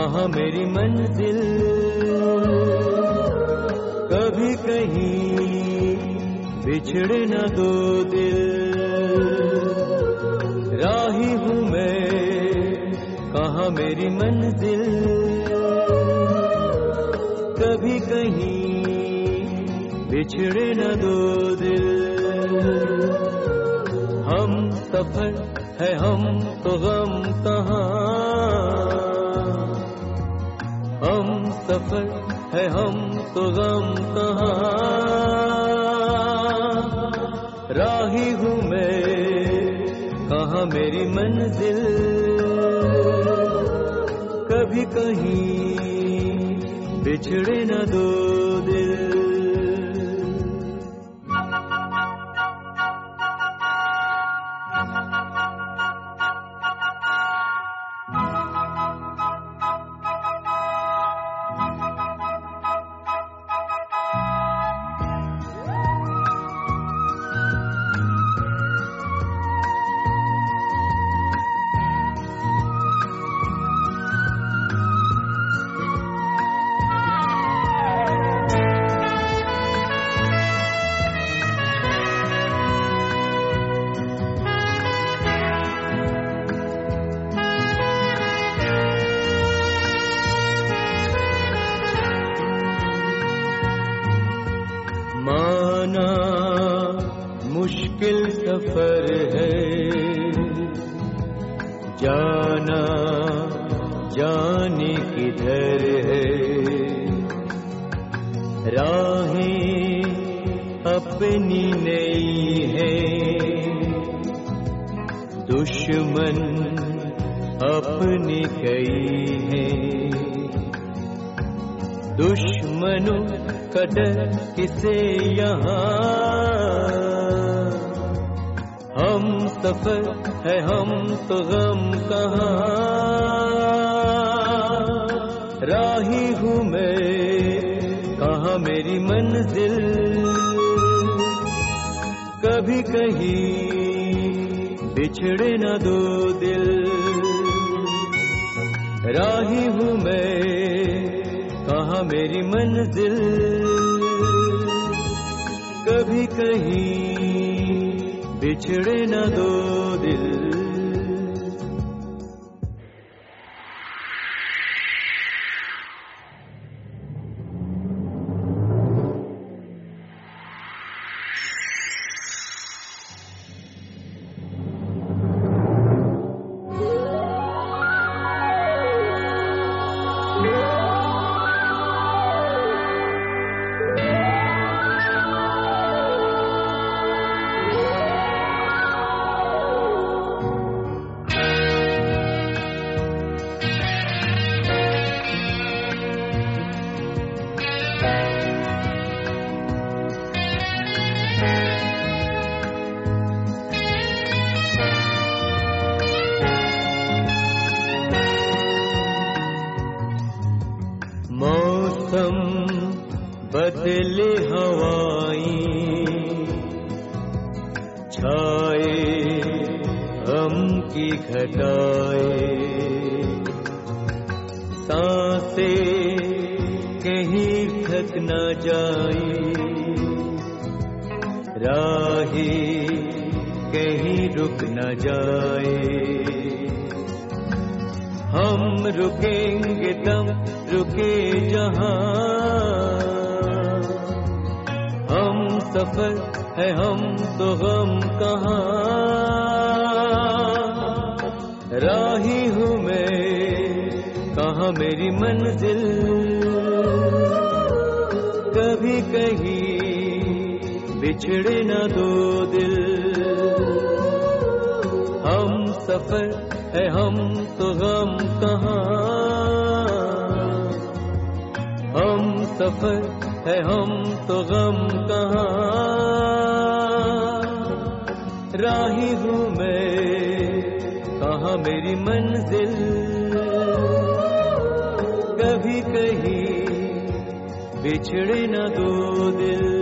कहाँ मेरी मंजिल, कभी कहीं बिछड़े न दो दिल। राही हूँ मैं, कहाँ मेरी मंजिल, कभी कहीं बिछड़े न दो दिल। हम सफर है हम तो गम कहाँ, हम सफर है हम तो गम कहाँ। राही हूँ मैं, कहाँ मेरी मंजिल, कभी कहीं बिछड़े न दो दिल। माना मुश्किल सफर है, जाना जाने किधर है। राहें अपनी नई है, दुश्मन अपनी कई है। दुश्मनों का डर किसे यहाँ, हम सफर है हम तो गम कहाँ। राही हूँ मैं, कहाँ मेरी मंजिल, कभी कहीं बिछड़े न दो दिल। राही हूँ मैं, कहाँ मेरी मंजिल, कभी कहीं बिछड़े न दो दिल। मौसम बदले हवाएं, छाए गम की घटाएं। सांसें कहीं थक न जाए, राहें कहीं रुक न जाए। हम रुकेंगे दम रुके जहाँ, हम सफर है हम तो गम कहाँ। राही हूँ मैं, कहाँ मेरी मंजिल, कभी कहीं बिछड़े न दो दिल। हम सफर है हम तो गम कहाँ, हम सफर है हम तो गम कहाँ। राही हूँ मैं, कहाँ मेरी मंजिल, कभी कहीं बिछड़े न दो दिल।